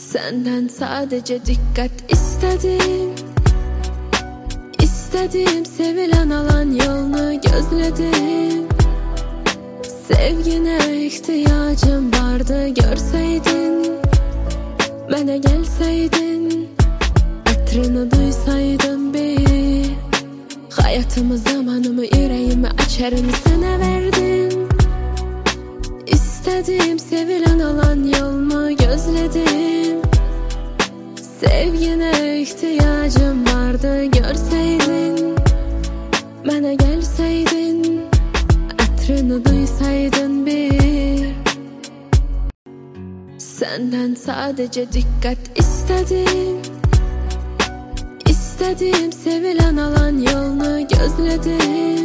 Senden sadece dikkat istedim. İstediğim sevilen alan yolunu gözledim. Sevgine ihtiyacım vardı, görseydin. Bana gelseydin, atrını duysaydın bir. Hayatımı, zamanımı, yüreğimi, açarımı sana verdim. İstediğim sevilen alan yolunu gözledim. Sevgine ihtiyacım vardı, görseydin. Bana gelseydin, atrını duysaydın bir. Senden sadece dikkat istedim. İstediğim sevilen alan yolunu gözledim.